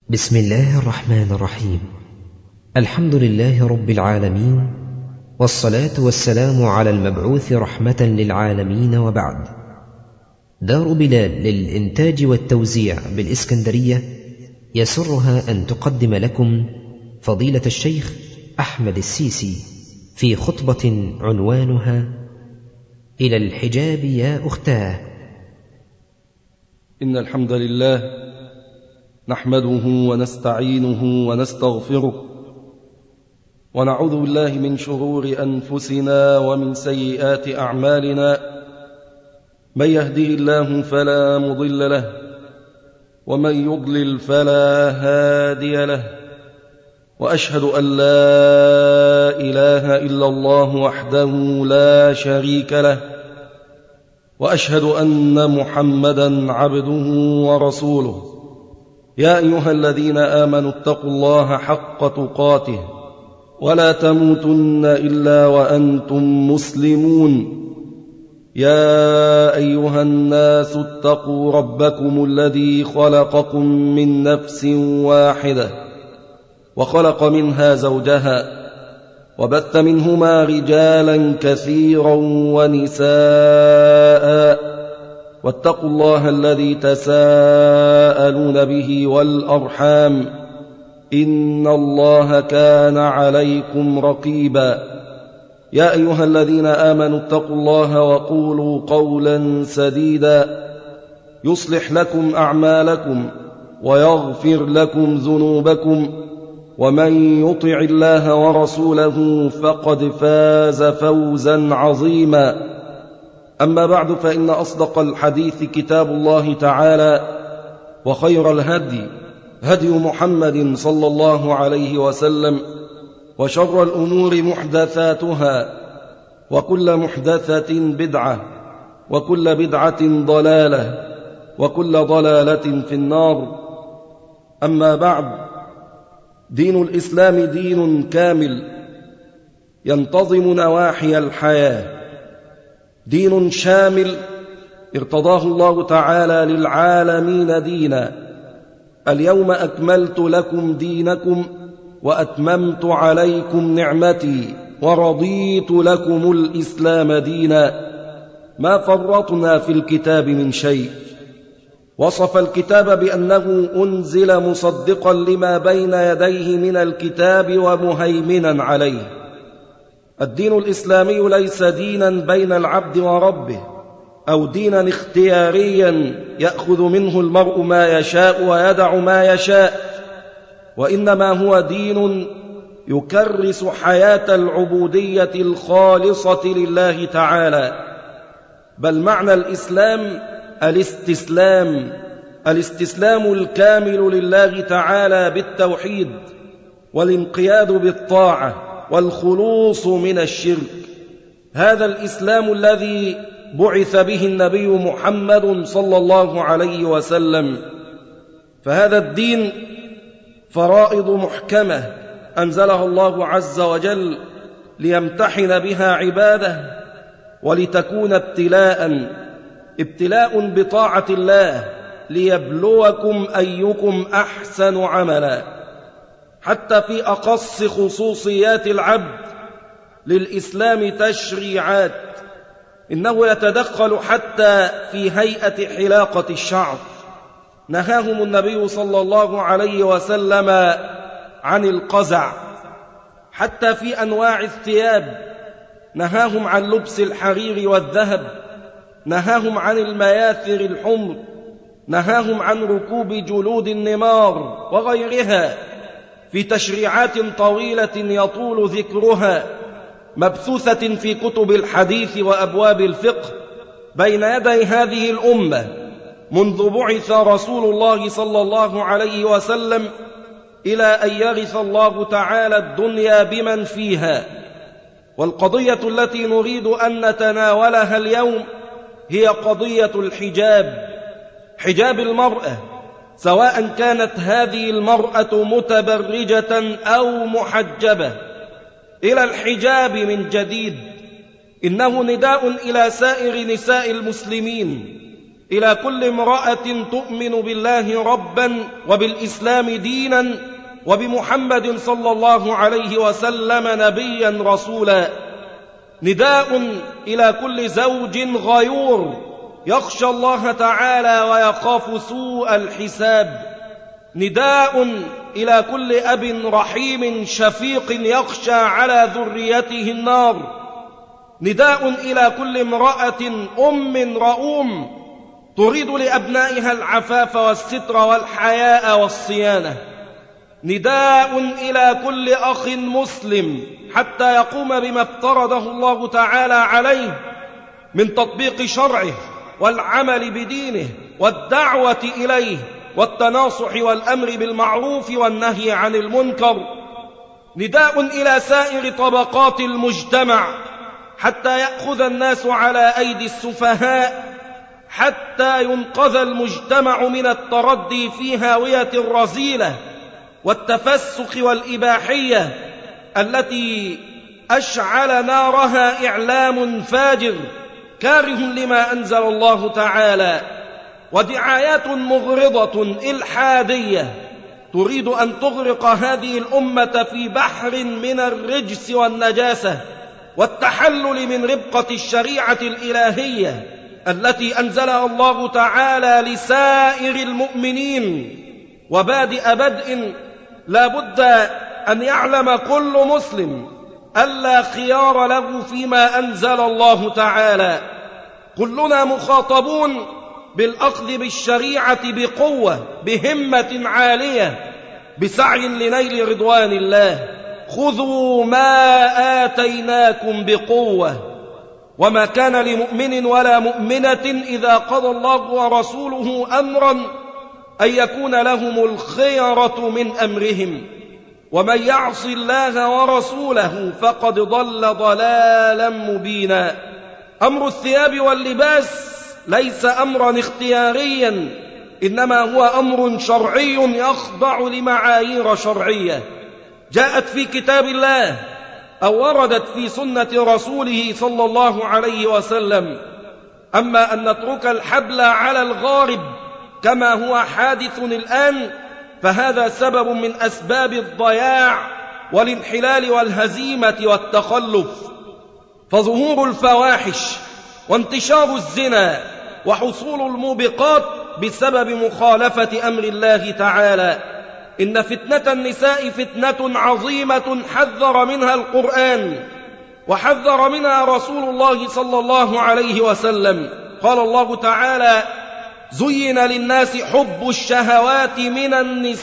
بسم الله الرحمن الرحيم. الحمد لله رب العالمين، والصلاة والسلام على المبعوث رحمة للعالمين، وبعد. دار بلال للإنتاج والتوزيع بالإسكندرية يسرها أن تقدم لكم فضيلة الشيخ أحمد السيسي في خطبة عنوانها إلى الحجاب يا أختاه. إن الحمد لله نحمده ونستعينه ونستغفره، ونعوذ بالله من شرور أنفسنا ومن سيئات أعمالنا. من يهده الله فلا مضل له، ومن يضلل فلا هادي له، وأشهد أن لا إله إلا الله وحده لا شريك له، وأشهد أن محمدًا عبده ورسوله. يا أيها الذين آمنوا اتقوا الله حق تقاته ولا تموتن إلا وأنتم مسلمون. يا أيها الناس اتقوا ربكم الذي خلقكم من نفس واحدة، وخلق منها زوجها، وبث منهما رجالا كثيرا ونساء. واتقوا الله الذي تساءلون به والأرحام، إن الله كان عليكم رقيبا. يا أيها الذين آمنوا اتقوا الله وقولوا قولا سديدا يصلح لكم أعمالكم ويغفر لكم ذنوبكم، ومن يطع الله ورسوله فقد فاز فوزا عظيما. أما بعد، فإن أصدق الحديث كتاب الله تعالى، وخير الهدي هدي محمد صلى الله عليه وسلم، وشر الأمور محدثاتها، وكل محدثة بدعة، وكل بدعة ضلالة، وكل ضلالة في النار. أما بعد، دين الإسلام دين كامل ينتظم نواحي الحياة، دين شامل ارتضاه الله تعالى للعالمين دينا. اليوم أكملت لكم دينكم وأتممت عليكم نعمتي ورضيت لكم الإسلام دينا. ما فرطنا في الكتاب من شيء. وصف الكتاب بأنه أنزل مصدقا لما بين يديه من الكتاب ومهيمنا عليه. الدين الإسلامي ليس دينا بين العبد وربه، أو دينا اختياريا يأخذ منه المرء ما يشاء ويدع ما يشاء، وإنما هو دين يكرس حياة العبودية الخالصة لله تعالى. بل معنى الإسلام الاستسلام الكامل لله تعالى بالتوحيد، والانقياد بالطاعة، والخلوص من الشرك. هذا الإسلام الذي بعث به النبي محمد صلى الله عليه وسلم. فهذا الدين فرائض محكمة أنزلها الله عز وجل ليمتحن بها عباده، ولتكون ابتلاء بطاعة الله، ليبلوكم أيكم أحسن عملا. حتى في أقص خصوصيات العبد للإسلام تشريعات. إنه يتدخل حتى في هيئة حلاقة الشعر. نهاهم النبي صلى الله عليه وسلم عن القزع. حتى في أنواع الثياب نهاهم عن لبس الحرير والذهب، نهاهم عن المياثر الحمر، نهاهم عن ركوب جلود النمار وغيرها، في تشريعات طويلة يطول ذكرها، مبثوثة في كتب الحديث وأبواب الفقه بين يدي هذه الأمة منذ بعث رسول الله صلى الله عليه وسلم إلى أن يرث الله تعالى الدنيا بمن فيها. والقضية التي نريد أن نتناولها اليوم هي قضية الحجاب، حجاب المرأة، سواء كانت هذه المرأة متبرجة أو محجبة. إلى الحجاب من جديد. إنه نداء إلى سائر نساء المسلمين إلى كل امرأة تؤمن بالله ربا وبالإسلام دينا وبمحمد صلى الله عليه وسلم نبيا رسولا. نداء إلى كل زوج غيور يخشى الله تعالى ويخاف سوء الحساب. نداء إلى كل أب رحيم شفيق يخشى على ذريته النار. نداء إلى كل امرأة أم رؤوم تريد لأبنائها العفاف والستر والحياء والصيانة. نداء إلى كل أخ مسلم حتى يقوم بما افترضه الله تعالى عليه من تطبيق شرعه والعمل بدينه والدعوة إليه والتناصح والأمر بالمعروف والنهي عن المنكر. نداء إلى سائر طبقات المجتمع حتى يأخذ الناس على أيدي السفهاء، حتى ينقذ المجتمع من التردي في هاوية الرذيلة والتفسق والإباحية التي أشعل نارها إعلام فاجر كاره لما أنزل الله تعالى، ودعايات مغرضة إلحادية تريد أن تغرق هذه الأمة في بحر من الرجس والنجاسة والتحلل من ربقة الشريعة الإلهية التي أنزلها الله تعالى لسائر المؤمنين. وبادئ بدء لا بد أن يعلم كل مسلم ألا خيار له فيما أنزل الله تعالى. كلنا مخاطبون بالأخذ بالشريعة بقوة، بهمة عالية، بسعي لنيل رضوان الله. خذوا ما آتيناكم بقوة. وما كان لمؤمن ولا مؤمنة إذا قضى الله ورسوله أمرا أن يكون لهم الخيرة من أمرهم، ومن يعص الله ورسوله فقد ضل ضلالا مبينا. أمر الثياب واللباس ليس أمرا اختياريا، إنما هو أمر شرعي يخضع لمعايير شرعية جاءت في كتاب الله أو وردت في سنة رسوله صلى الله عليه وسلم. أما أن نترك الحبل على الغارب كما هو حادث الآن فهذا سبب من أسباب الضياع والانحلال والهزيمة والتخلف. فظهور الفواحش وانتشار الزنا وحصول الموبقات بسبب مخالفة أمر الله تعالى. إن فتنة النساء فتنة عظيمة حذر منها القرآن وحذر منها رسول الله صلى الله عليه وسلم. قال الله تعالى: زين للناس حب الشهوات من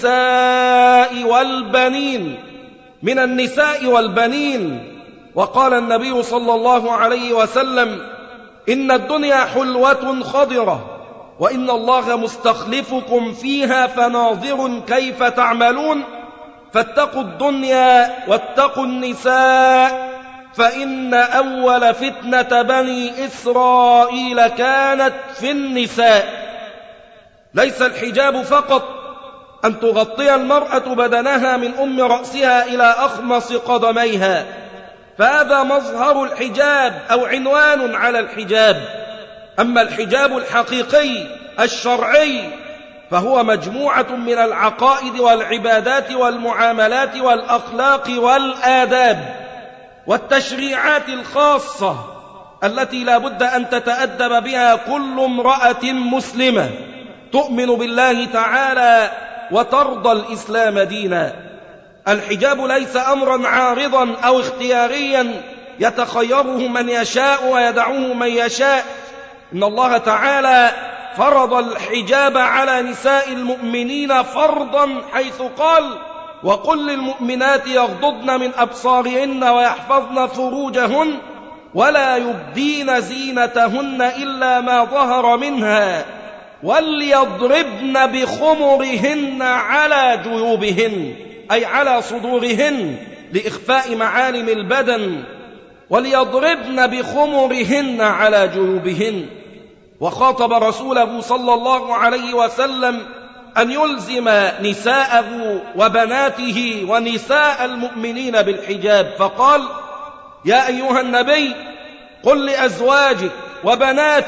النساء والبنين. وقال النبي صلى الله عليه وسلم: إن الدنيا حلوة خضرة وإن الله مستخلفكم فيها فناظر كيف تعملون فاتقوا الدنيا واتقوا النساء فإن أول فتنة بني إسرائيل كانت في النساء. ليس الحجاب فقط أن تغطي المرأة بدنها من أم رأسها إلى أخمص قدميها، فهذا مظهر الحجاب أو عنوان على الحجاب. أما الحجاب الحقيقي الشرعي فهو مجموعة من العقائد والعبادات والمعاملات والأخلاق والآداب والتشريعات الخاصة التي لا بد أن تتأدب بها كل امرأة مسلمة تؤمن بالله تعالى وترضى الإسلام دينا. الحجاب ليس أمرا عارضا أو اختياريا يتخيره من يشاء ويدعوه من يشاء. إن الله تعالى فرض الحجاب على نساء المؤمنين فرضا حيث قال: وقل للمؤمنات يغضضن من أبصارهن ويحفظن فروجهن ولا يبدين زينتهن إلا ما ظهر منها وليضربن بخمرهن على جيوبهن، أي على صدورهن لإخفاء معالم البدن، وليضربن بخمرهن على جيوبهن. وخاطب رسوله صلى الله عليه وسلم أن يلزم نساءه وبناته ونساء المؤمنين بالحجاب، فقال: يا أيها النبي قل لأزواجك وبناتك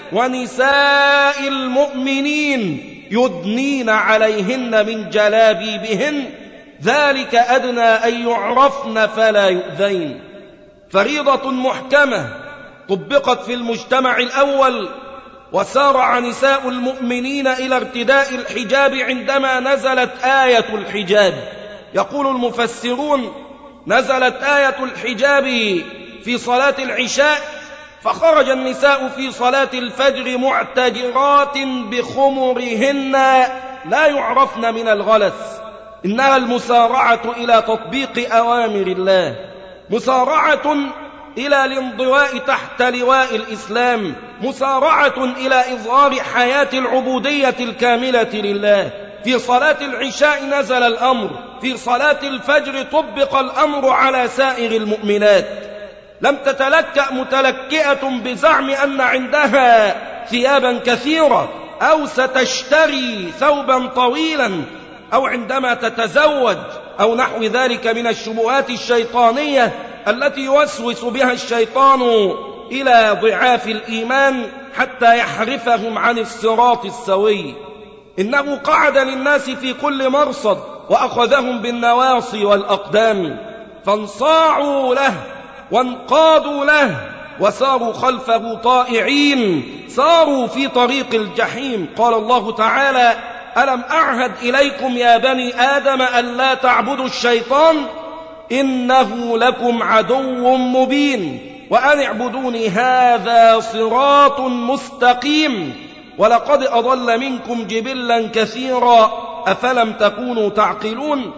ونساء المؤمنين يدنين عليهن من جلابيبهن ذلك أدنى أن يعرفن فلا يؤذين. فريضة محكمة طبقت في المجتمع الأول، وسارع نساء المؤمنين إلى ارتداء الحجاب عندما نزلت آية الحجاب. يقول المفسرون: نزلت آية الحجاب في صلاة العشاء، فخرج النساء في صلاة الفجر معتجرات بخمرهن لا يعرفن من الغلس. إنها المسارعة إلى تطبيق أوامر الله، مسارعة إلى الانضواء تحت لواء الإسلام، مسارعة إلى إظهار حياة العبودية الكاملة لله. في صلاة العشاء نزل الأمر، في صلاة الفجر طبق الأمر على سائر المؤمنات. لم تتلكأ متلكئة بزعم أن عندها ثيابا كثيرة، أو ستشتري ثوبا طويلا، أو عندما تتزوج، أو نحو ذلك من الشبهات الشيطانية التي يوسوس بها الشيطان إلى ضعاف الإيمان حتى يحرفهم عن الصراط السوي. إنه قعد للناس في كل مرصد وأخذهم بالنواصي والأقدام، فانصاعوا له وانقادوا له وساروا خلفه طائعين، ساروا في طريق الجحيم. قال الله تعالى: ألم أعهد إليكم يا بني آدم ألا تعبدوا الشيطان إنه لكم عدو مبين وأن اعبدوني هذا صراط مستقيم ولقد أضل منكم جبلا كثيرا أفلم تكونوا تعقلون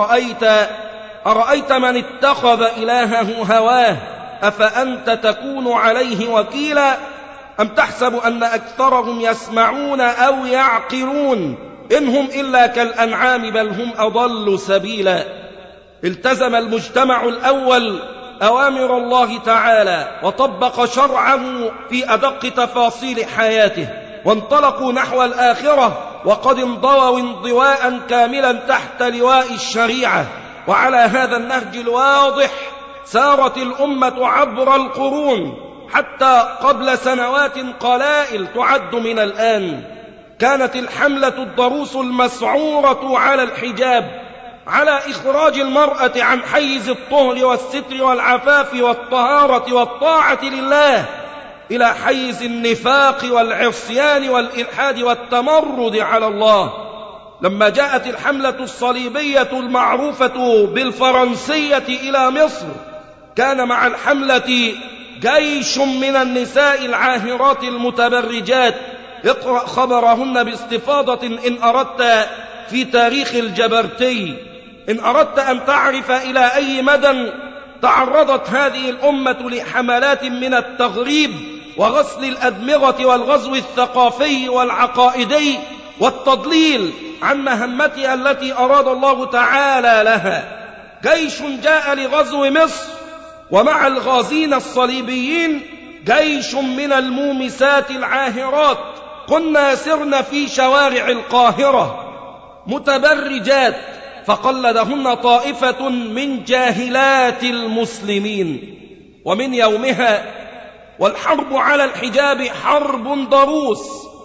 أرأيت من اتخذ إلهه هواه أفأنت تكون عليه وكيلا أم تحسب أن أكثرهم يسمعون أو يعقلون إن هم إلا كالأنعام بل هم أضل سبيلا. التزم المجتمع الأول أوامر الله تعالى وطبق شرعه في أدق تفاصيل حياته، وانطلقوا نحو الآخرة وقد انضووا انضواء كاملا تحت لواء الشريعة. وعلى هذا النهج الواضح سارت الأمة عبر القرون حتى قبل سنوات قلائل تعد من الآن. كانت الحملة الضروس المسعورة على الحجاب، على إخراج المرأة عن حيز الطهر والستر والعفاف والطهارة والطاعة لله إلى حيز النفاق والعصيان والإلحاد والتمرد على الله. لما جاءت الحملة الصليبية المعروفة بالفرنسية إلى مصر، كان مع الحملة جيش من النساء العاهرات المتبرجات. اقرأ خبرهن باستفاضة إن أردت في تاريخ الجبرتي، إن أردت أن تعرف إلى أي مدى تعرضت هذه الأمة لحملات من التغريب وغسل الأدمغة والغزو الثقافي والعقائدي والتضليل عن مهمتها التي أراد الله تعالى لها. جيش جاء لغزو مصر، ومع الغازين الصليبيين جيش من المومسات العاهرات. كنا سرنا في شوارع القاهرة متبرجات، فقلدهن طائفة من جاهلات المسلمين. ومن يومها والحرب على الحجاب حرب ضروس.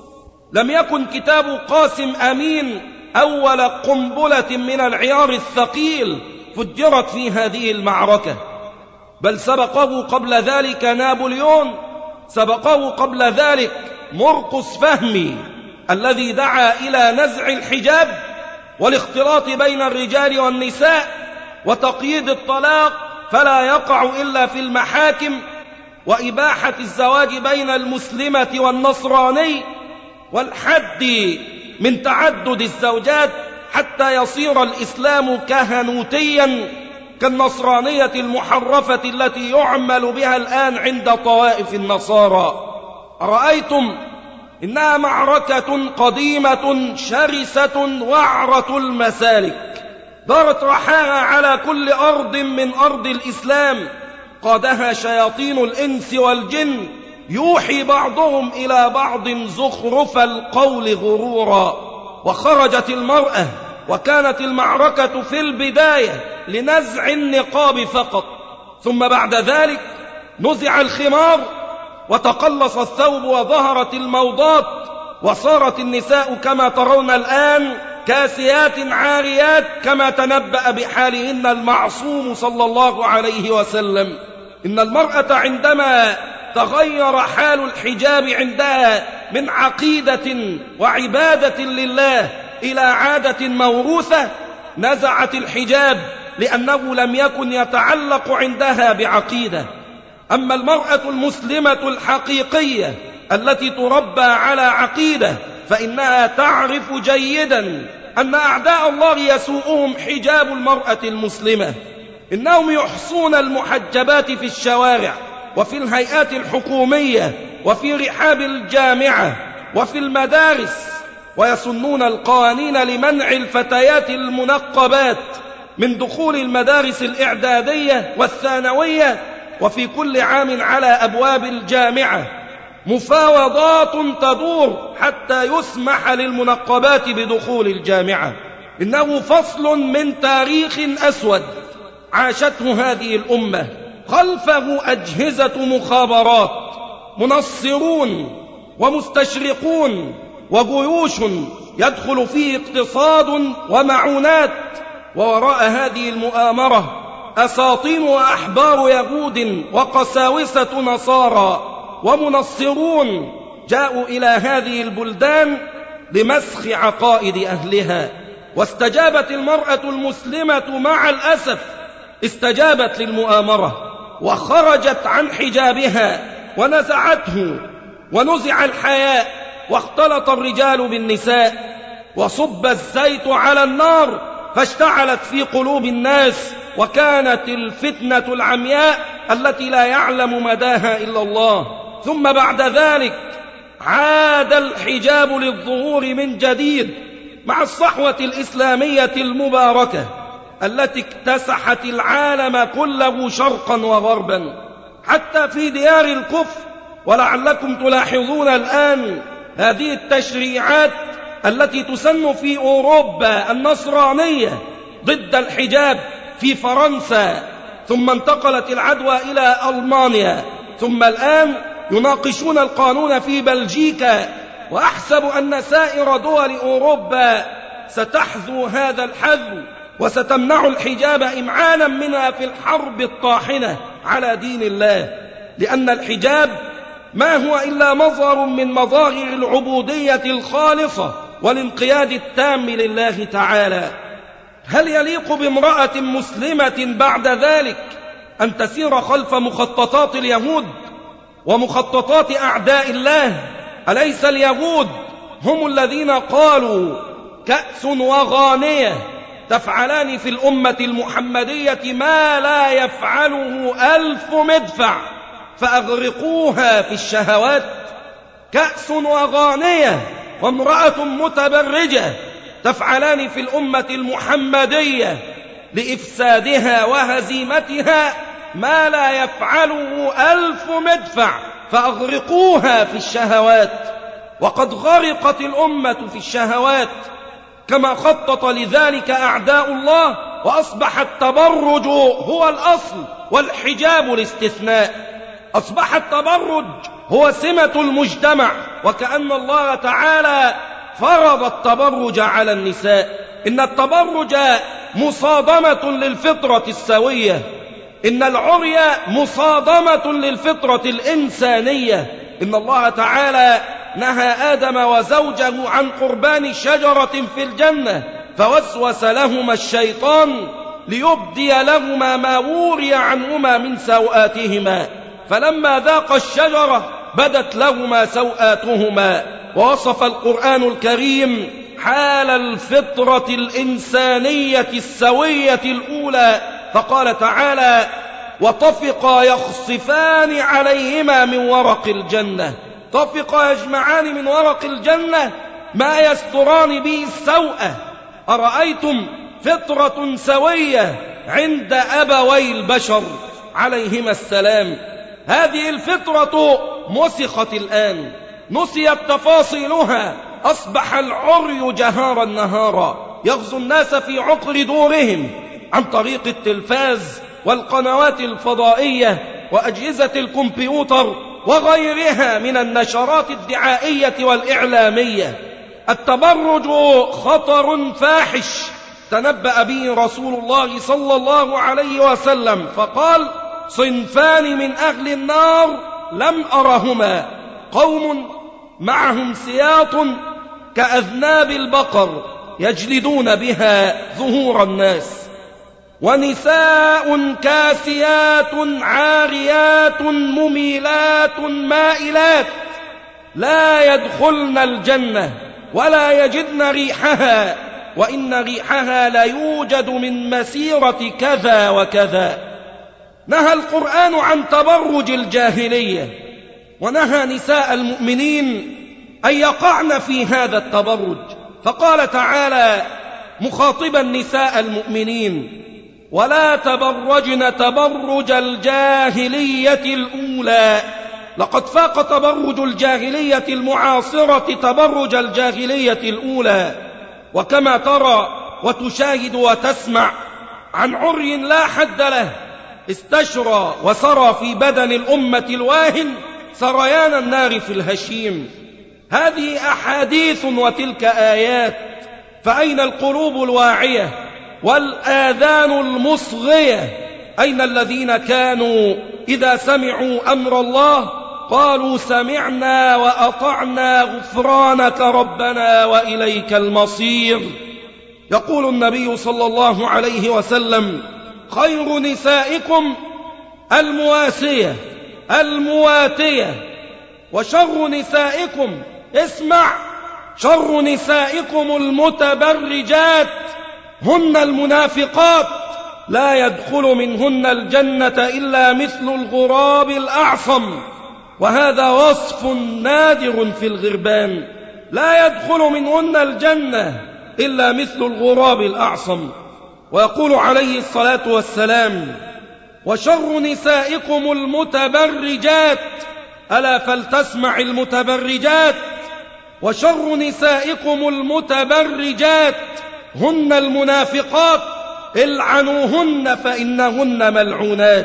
لم يكن كتاب قاسم أمين أول قنبلة من العيار الثقيل فجرت في هذه المعركة، بل سبقه قبل ذلك نابليون، سبقه قبل ذلك مرقس فهمي الذي دعا إلى نزع الحجاب والاختلاط بين الرجال والنساء وتقييد الطلاق فلا يقع إلا في المحاكم، وإباحة الزواج بين المسلمة والنصراني، والحد من تعدد الزوجات حتى يصير الإسلام كهنوتيا كالنصرانية المحرفة التي يعمل بها الآن عند طوائف النصارى. رأيتم إنها معركة قديمة شرسة وعرة المسالك، دارت رحاها على كل أرض من أرض الإسلام، قادها شياطين الإنس والجن يوحي بعضهم إلى بعض زخرف القول غرورا. وخرجت المرأة، وكانت المعركة في البداية لنزع النقاب فقط، ثم بعد ذلك نزع الخمار وتقلص الثوب وظهرت الموضات، وصارت النساء كما ترون الآن كاسيات عاريات كما تنبأ بحالهن المعصوم صلى الله عليه وسلم. إن المرأة عندما تغير حال الحجاب عندها من عقيدة وعبادة لله إلى عادة موروثة نزعت الحجاب، لأنه لم يكن يتعلق عندها بعقيدة. أما المرأة المسلمة الحقيقية التي تربى على عقيدة فإنها تعرف جيدا أن أعداء الله يسوءهم حجاب المرأة المسلمة. إنهم يحصون المحجبات في الشوارع وفي الهيئات الحكومية وفي رحاب الجامعة وفي المدارس، ويسنون القوانين لمنع الفتيات المنقبات من دخول المدارس الإعدادية والثانوية، وفي كل عام على أبواب الجامعة مفاوضات تدور حتى يسمح للمنقبات بدخول الجامعة. إنه فصل من تاريخ أسود عاشته هذه الأمة، خلفه أجهزة مخابرات، منصرون ومستشرقون وجيوش يدخل فيه اقتصاد ومعونات، ووراء هذه المؤامرة أساطين وأحبار يهود وقساوسة نصارى ومنصرون جاءوا إلى هذه البلدان لمسخ عقائد أهلها. واستجابت المرأة المسلمة مع الأسف، استجابت للمؤامرة وخرجت عن حجابها ونزعته، ونزع الحياء، واختلط الرجال بالنساء، وصب الزيت على النار فاشتعلت في قلوب الناس، وكانت الفتنة العمياء التي لا يعلم مداها إلا الله. ثم بعد ذلك عاد الحجاب للظهور من جديد مع الصحوة الإسلامية المباركة التي اكتسحت العالم كله شرقا وغربا حتى في ديار الكفر. ولعلكم تلاحظون الآن هذه التشريعات التي تسن في أوروبا النصرانية ضد الحجاب في فرنسا، ثم انتقلت العدوى إلى ألمانيا، ثم الآن يناقشون القانون في بلجيكا. وأحسب أن سائر دول أوروبا ستحذو هذا الحذو وستمنع الحجاب إمعانا منها في الحرب الطاحنة على دين الله، لأن الحجاب ما هو إلا مظهر من مظاهر العبودية الخالصة والانقياد التام لله تعالى. هل يليق بامرأة مسلمة بعد ذلك أن تسير خلف مخططات اليهود ومخططات أعداء الله؟ أليس اليهود هم الذين قالوا كأس وغانية تفعلان في الأمة المحمدية ما لا يفعله 1000 مدفع فأغرقوها في الشهوات؟ كأس وغانية وامرأة متبرجة تفعلان في الأمة المحمدية لإفسادها وهزيمتها ما لا يفعله 1000 مدفع فأغرقوها في الشهوات. وقد غرقت الأمة في الشهوات كما خطط لذلك أعداء الله، وأصبح التبرج هو الأصل والحجاب الاستثناء. أصبح التبرج هو سمة المجتمع، وكأن الله تعالى فرض التبرج على النساء. إن التبرج مصادمة للفطرة السوية، إن العري مصادمة للفطرة الإنسانية. إن الله تعالى نهى آدم وزوجه عن قربان شجرة في الجنة، فوسوس لهما الشيطان ليبدي لهما ما وري عنهما من سوآتهما، فلما ذاقا الشجرة بدت لهما سوآتهما. ووصف القرآن الكريم حال الفطرة الإنسانية السوية الأولى فقال تعالى: وطفقا يخصفان عليهما من ورق الجنة. طفقا يجمعان من ورق الجنة ما يستران به السوءة. أرأيتم فطرة سوية عند أبوي البشر عليهما السلام. هذه الفطرة مسخت الآن، نسيت تفاصيلها، أصبح العري جهارا نهارا يغزو الناس في عقر دورهم عن طريق التلفاز والقنوات الفضائية وأجهزة الكمبيوتر وغيرها من النشرات الدعائية والإعلامية. التبرج خطر فاحش تنبأ به رسول الله صلى الله عليه وسلم فقال: صنفان من أهل النار لم أرهما، قوم معهم سياط كأذناب البقر يجلدون بها ظهور الناس، ونساء كاسيات عاريات مميلات مائلات لا يدخلن الجنة ولا يجدن ريحها، وإن ريحها ليوجد من مسيرة كذا وكذا. نهى القرآن عن تبرج الجاهلية، ونهى نساء المؤمنين أن يقعن في هذا التبرج، فقال تعالى مخاطبا نساء المؤمنين: ولا تبرجن تبرج الجاهلية الأولى. لقد فاق تبرج الجاهلية المعاصرة تبرج الجاهلية الأولى. وكما ترى وتشاهد وتسمع عن عري لا حد له استشرى وسرى في بدن الأمة الواهن سريان النار في الهشيم. هذه أحاديث وتلك آيات، فأين القلوب الواعية والآذان المصغية؟ أين الذين كانوا إذا سمعوا أمر الله قالوا: سمعنا وأطعنا غفرانك ربنا وإليك المصير؟ يقول النبي صلى الله عليه وسلم: خير نسائكم المواسية المواتية، وشر نسائكم، اسمع، شر نسائكم المتبرجات، هن المنافقات، لا يدخل منهن الجنة إلا مثل الغراب الأعصم. وهذا وصف نادر في الغربان، لا يدخل منهن الجنة إلا مثل الغراب الأعصم. ويقول عليه الصلاة والسلام: وشر نسائكم المتبرجات، ألا فلتسمع المتبرجات، وشر نسائكم المتبرجات هن المنافقات، العنوهن فإنهن ملعونات.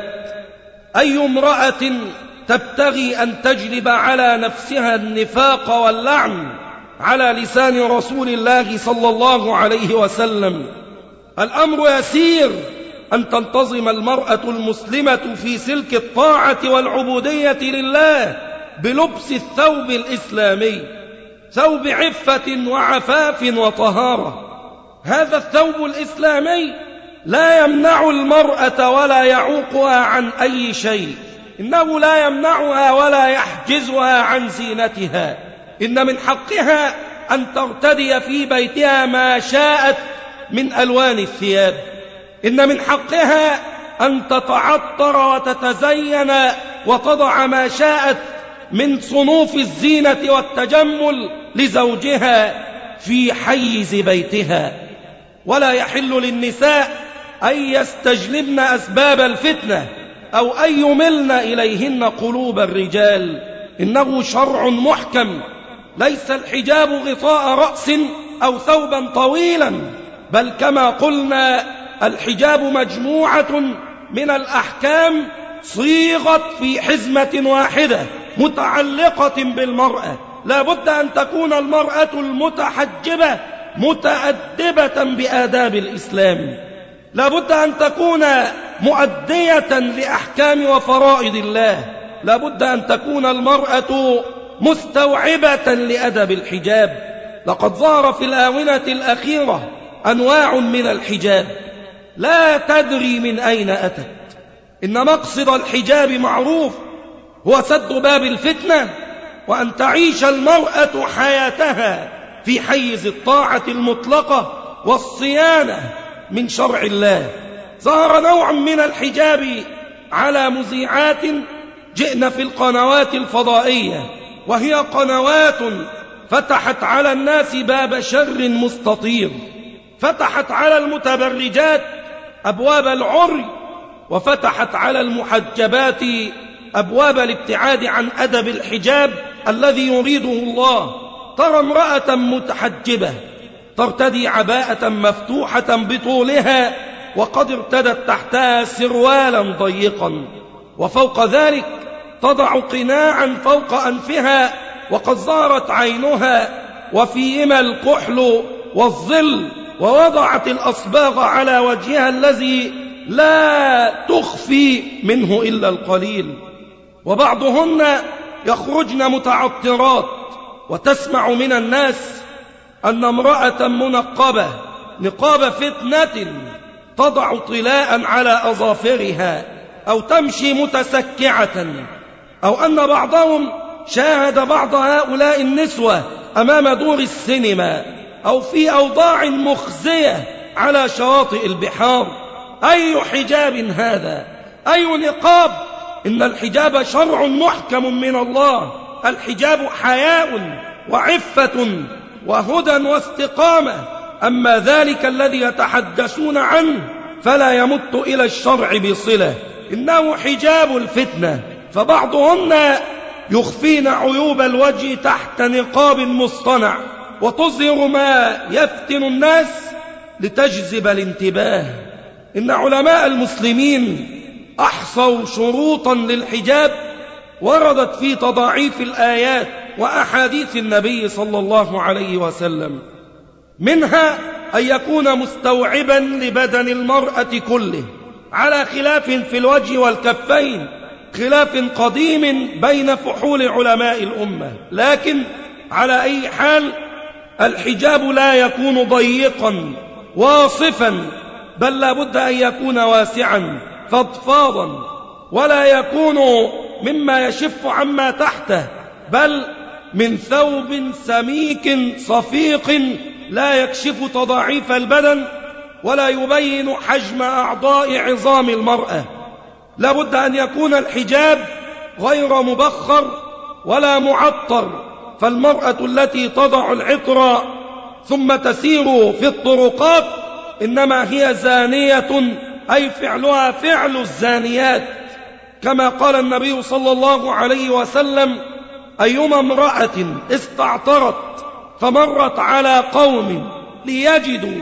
أي امرأة تبتغي أن تجلب على نفسها النفاق واللعن على لسان رسول الله صلى الله عليه وسلم؟ الأمر يسير أن تنتظم المرأة المسلمة في سلك الطاعة والعبودية لله بلبس الثوب الإسلامي، ثوب عفة وعفاف وطهارة. هذا الثوب الإسلامي لا يمنع المرأة ولا يعوقها عن أي شيء، إنه لا يمنعها ولا يحجزها عن زينتها. إن من حقها أن ترتدي في بيتها ما شاءت من ألوان الثياب، إن من حقها أن تتعطر وتتزين وتضع ما شاءت من صنوف الزينة والتجمل لزوجها في حيز بيتها. ولا يحل للنساء أن يستجلبن أسباب الفتنة أو أن يملن إليهن قلوب الرجال. إنه شرع محكم، ليس الحجاب غطاء رأس أو ثوبا طويلا، بل كما قلنا الحجاب مجموعة من الأحكام صيغت في حزمة واحدة متعلقة بالمرأة. لا بد أن تكون المرأة المتحجبة متأدبة بآداب الإسلام، لا بد أن تكون مؤدية لأحكام وفرائض الله، لا بد أن تكون المرأة مستوعبة لأدب الحجاب. لقد ظهر في الآونة الأخيرة أنواع من الحجاب لا تدري من أين أتت. إن مقصد الحجاب معروف، هو سد باب الفتنة، وأن تعيش المرأة حياتها في حيز الطاعة المطلقة والصيانة من شرع الله. ظهر نوع من الحجاب على مذيعات جئن في القنوات الفضائية، وهي قنوات فتحت على الناس باب شر مستطير، فتحت على المتبرجات أبواب العري، وفتحت على المحجبات أبواب الابتعاد عن أدب الحجاب الذي يريده الله. ترى امرأة متحجبة ترتدي عباءة مفتوحة بطولها، وقد ارتدت تحتها سروالا ضيقا، وفوق ذلك تضع قناعا فوق أنفها وقد ظهرت عينها وفيهما الكحل والظل، ووضعت الأصباغ على وجهها الذي لا تخفي منه إلا القليل. وبعضهن يخرجن متعطرات، وتسمع من الناس أن امرأة منقبة نقاب فتنة تضع طلاء على أظافرها أو تمشي متسكعة، أو أن بعضهم شاهد بعض هؤلاء النسوة أمام دور السينما أو في أوضاع مخزية على شواطئ البحار. أي حجاب هذا؟ أي نقاب؟ إن الحجاب شرع محكم من الله، الحجاب حياء وعفة وهدى واستقامة. أما ذلك الذي يتحدثون عنه فلا يمت إلى الشرع بصلة، إنه حجاب الفتنة. فبعضهن يخفين عيوب الوجه تحت نقاب مصطنع وتظهر ما يفتن الناس لتجذب الانتباه. إن علماء المسلمين أحصوا شروطا للحجاب وردت في تضاعيف الآيات وأحاديث النبي صلى الله عليه وسلم، منها أن يكون مستوعبا لبدن المرأة كله، على خلاف في الوجه والكفين، خلاف قديم بين فحول علماء الأمة. لكن على أي حال الحجاب لا يكون ضيقا واصفا، بل لابد أن يكون واسعا فضفاضا، ولا يكون مما يشف عما تحته، بل من ثوب سميك صفيق لا يكشف تضاعيف البدن ولا يبين حجم أعضاء عظام المرأة. لابد أن يكون الحجاب غير مبخر ولا معطر، فالمرأة التي تضع العطر ثم تسير في الطرقات إنما هي زانية، أي فعلها فعل الزانيات، كما قال النبي صلى الله عليه وسلم: أيما امرأة استعطرت فمرت على قوم ليجدوا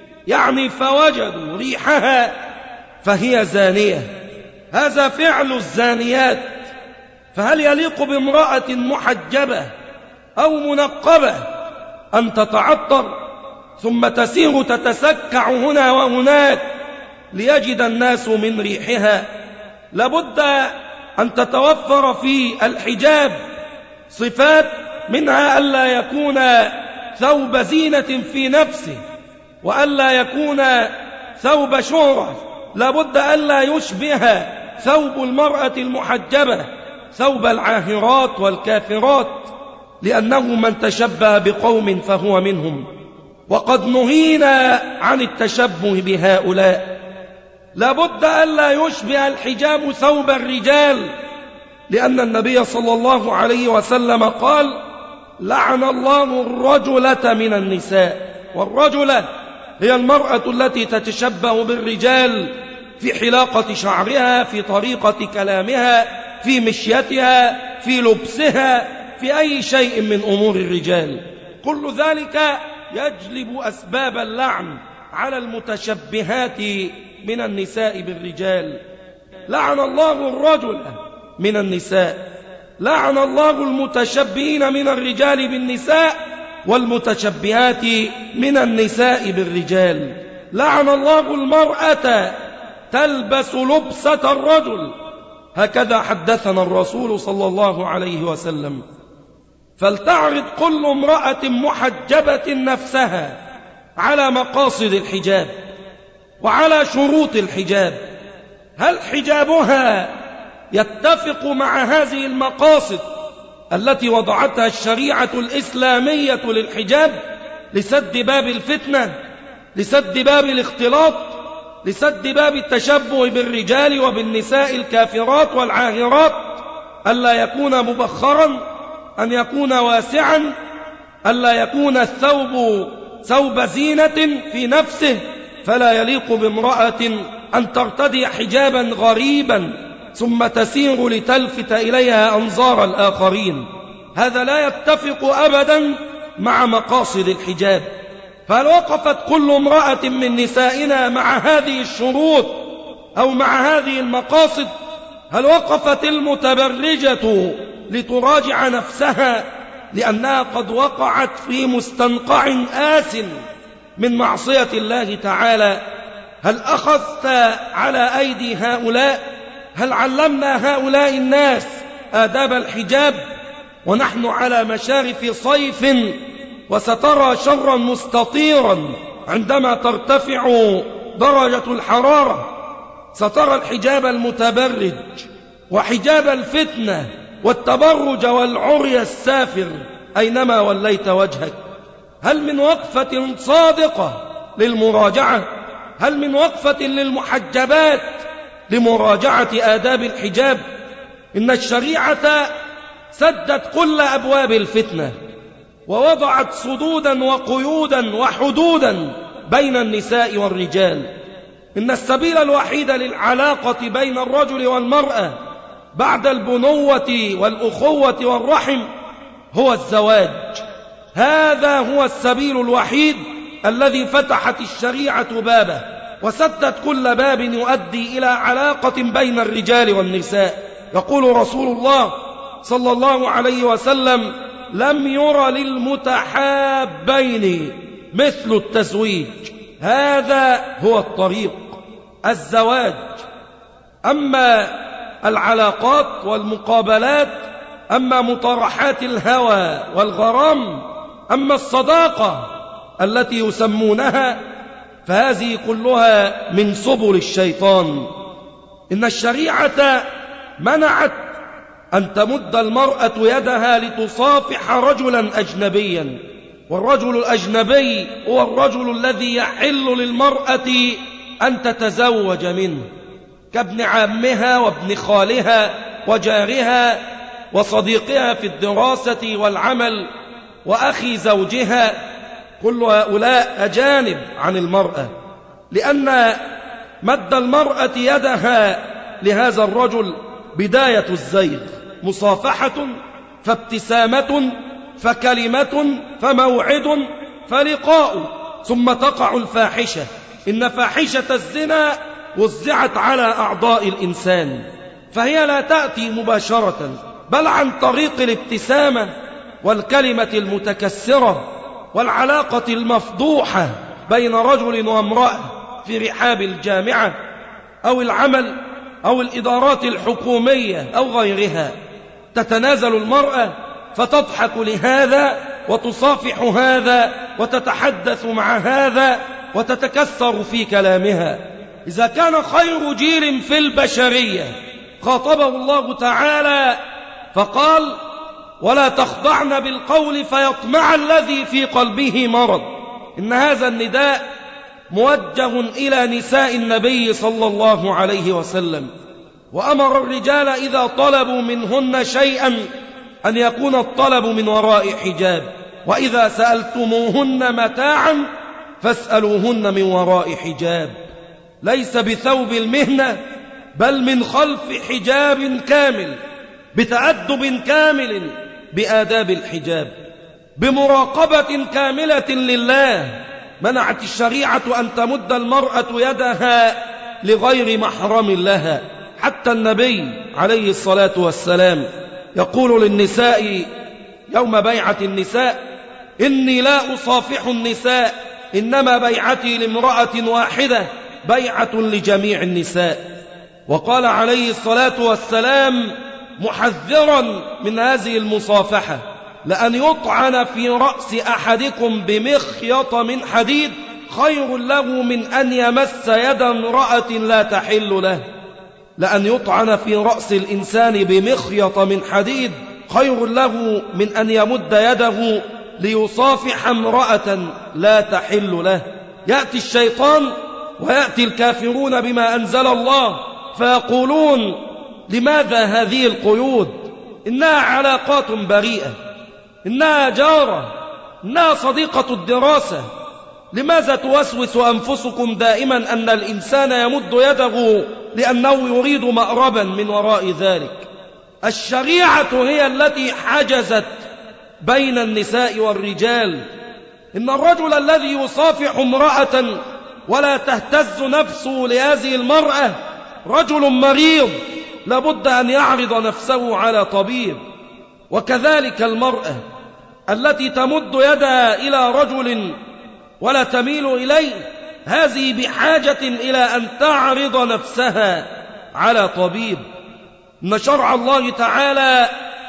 فوجدوا ريحها فهي زانية. هذا فعل الزانيات. فهل يليق بامرأة محجبة أو منقبة أن تتعطر ثم تسير تتسكع هنا وهناك ليجد الناس من ريحها؟ لابد أن تتوفر في الحجاب صفات، منها ألا يكون ثوب زينة في نفسه، وألا يكون ثوب شهرة. لابد ألا يشبه ثوب المرأة المحجبة ثوب العاهرات والكافرات، لأنه من تشبه بقوم فهو منهم، وقد نهينا عن التشبه بهؤلاء. لابد ألا يشبه الحجاب ثوب الرجال، لأن النبي صلى الله عليه وسلم قال: لعن الله الرجلة من النساء. والرجلة هي المرأة التي تتشبه بالرجال في حلاقة شعرها، في طريقة كلامها، في مشيتها، في لبسها، في أي شيء من أمور الرجال. كل ذلك يجلب أسباب اللعن على المتشبهات من النساء بالرجال. لعن الله الرجل من النساء، لعن الله المتشبهين من الرجال بالنساء والمتشبهات من النساء بالرجال. لعن الله المرأة تلبس لبسة الرجل، هكذا حدثنا الرسول صلى الله عليه وسلم. فلتعرض كل امرأة محجبة نفسها على مقاصد الحجاب وعلى شروط الحجاب. هل حجابها يتفق مع هذه المقاصد التي وضعتها الشريعة الإسلامية للحجاب، لسد باب الفتنة، لسد باب الاختلاط، لسد باب التشبه بالرجال وبالنساء الكافرات والعاهرات؟ ألا يكون مبخرا، أن يكون واسعا، ألا يكون الثوب ثوب زينة في نفسه، فلا يليق بامرأة أن ترتدي حجابا غريبا ثم تسير لتلفت إليها أنظار الآخرين. هذا لا يتفق أبدا مع مقاصد الحجاب. فهل وقفت كل امرأة من نسائنا مع هذه الشروط أو مع هذه المقاصد؟ هل وقفت المتبرجة لتراجع نفسها لأنها قد وقعت في مستنقع آس من معصية الله تعالى؟ هل أخذت على أيدي هؤلاء؟ هل علمنا هؤلاء الناس آداب الحجاب؟ ونحن على مشارف صيف، وسترى شرا مستطيرا عندما ترتفع درجة الحرارة. سترى الحجاب المتبرج وحجاب الفتنة والتبرج والعري السافر أينما وليت وجهك. هل من وقفة صادقة للمراجعة؟ هل من وقفة للمحجبات لمراجعة آداب الحجاب؟ إن الشريعة سدت كل أبواب الفتنة، ووضعت صدودا وقيودا وحدودا بين النساء والرجال. إن السبيل الوحيد للعلاقة بين الرجل والمرأة بعد البنوة والأخوة والرحم هو الزواج. هذا هو السبيل الوحيد الذي فتحت الشريعة بابه، وسدت كل باب يؤدي إلى علاقة بين الرجال والنساء. يقول رسول الله صلى الله عليه وسلم: لم ير للمتحابين مثل التزويج. هذا هو الطريق، الزواج. أما العلاقات والمقابلات، أما مطارحات الهوى والغرام، أما الصداقة التي يسمونها، فهذه كلها من سبل الشيطان. إن الشريعة منعت أن تمد المرأة يدها لتصافح رجلا أجنبيا، والرجل الأجنبي هو الرجل الذي يحل للمرأة أن تتزوج منه، كابن عمها وابن خالها وجارها وصديقها في الدراسة والعمل وأخي زوجها. كل هؤلاء أجانب عن المرأة، لأن مد المرأة يدها لهذا الرجل بداية الزيغ، مصافحة فابتسامة فكلمة فموعد فلقاء، ثم تقع الفاحشة. إن فاحشة الزنا وزعت على أعضاء الإنسان، فهي لا تأتي مباشرة، بل عن طريق الابتسامة والكلمة المتكسرة والعلاقة المفضوحة بين رجل وامرأة في رحاب الجامعة أو العمل أو الإدارات الحكومية أو غيرها. تتنازل المرأة فتضحك لهذا وتصافح هذا وتتحدث مع هذا وتتكسر في كلامها. إذا كان خير جيل في البشرية خاطبه الله تعالى فقال: ولا تخضعن بالقول فيطمع الذي في قلبه مرض. إن هذا النداء موجه إلى نساء النبي صلى الله عليه وسلم، وأمر الرجال إذا طلبوا منهن شيئا أن يكون الطلب من وراء حجاب، وإذا سألتموهن متاعا فاسألوهن من وراء حجاب، ليس بثوب المهنة بل من خلف حجاب كامل، بتأدب كامل بآداب الحجاب، بمراقبة كاملة لله. منعت الشريعة أن تمد المرأة يدها لغير محرم لها. حتى النبي عليه الصلاة والسلام يقول للنساء يوم بيعة النساء: إني لا أصافح النساء، إنما بيعتي لامرأة واحدة بيعة لجميع النساء. وقال عليه الصلاة والسلام محذرا من هذه المصافحة: لأن يطعن في رأس أحدكم بمخيط من حديد خير له من أن يمس يد امرأة لا تحل له. لأن يطعن في رأس الإنسان بمخيط من حديد خير له من أن يمد يده ليصافح امرأة لا تحل له. يأتي الشيطان ويأتي الكافرون بما أنزل الله فيقولون: لماذا هذه القيود؟ إنها علاقات بريئة، إنها جارة، إنها صديقة الدراسة. لماذا توسوس أنفسكم دائما أن الإنسان يمد يده لأنه يريد مأربا من وراء ذلك؟ الشريعة هي التي حجزت بين النساء والرجال. إن الرجل الذي يصافح امرأة ولا تهتز نفسه لهذه المرأة رجل مريض، لابد أن يعرض نفسه على طبيب. وكذلك المرأة التي تمد يدها إلى رجل ولا تميل إليه، هذه بحاجة إلى أن تعرض نفسها على طبيب. إن شرع الله تعالى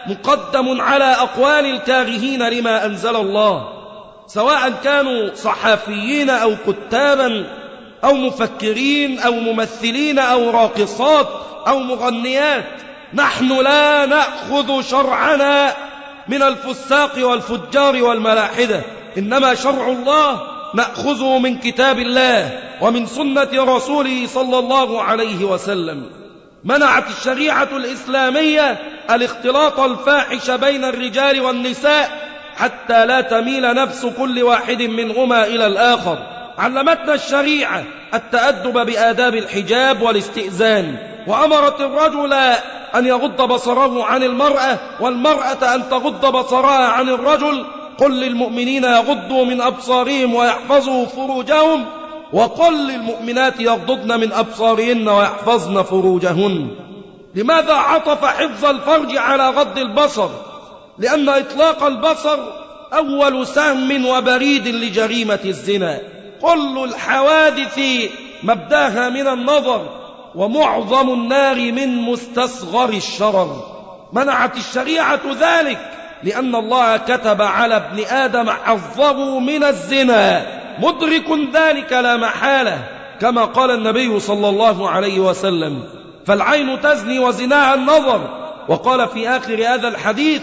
مقدم على أقوال الكارهين لما أنزل الله، سواء كانوا صحفيين أو كتابا أو مفكرين أو ممثلين أو راقصات أو مغنيات. نحن لا نأخذ شرعنا من الفساق والفجار والملاحدة، إنما شرع الله نأخذه من كتاب الله ومن سنة رسوله صلى الله عليه وسلم. منعت الشريعة الإسلامية الاختلاط الفاحش بين الرجال والنساء حتى لا تميل نفس كل واحد منهما إلى الآخر. علمتنا الشريعة التأدب بآداب الحجاب والاستئذان، وأمرت الرجل أن يغض بصره عن المرأة، والمرأة أن تغض بصرها عن الرجل. قل للمؤمنين يغضوا من أبصارهم ويحفظوا فروجهم، وقل للمؤمنات يغضضن من أبصارهن ويحفظن فروجهن. لماذا عطف حفظ الفرج على غض البصر؟ لأن إطلاق البصر أول سهم وبريد لجريمة الزنا. كل الحوادث مبداها من النظر، ومعظم النار من مستصغر الشرر. منعت الشريعة ذلك لأن الله كتب على ابن آدم حظه من الزنا، مدرك ذلك لا محالة، كما قال النبي صلى الله عليه وسلم: فالعين تزني وزناها النظر. وقال في آخر هذا الحديث: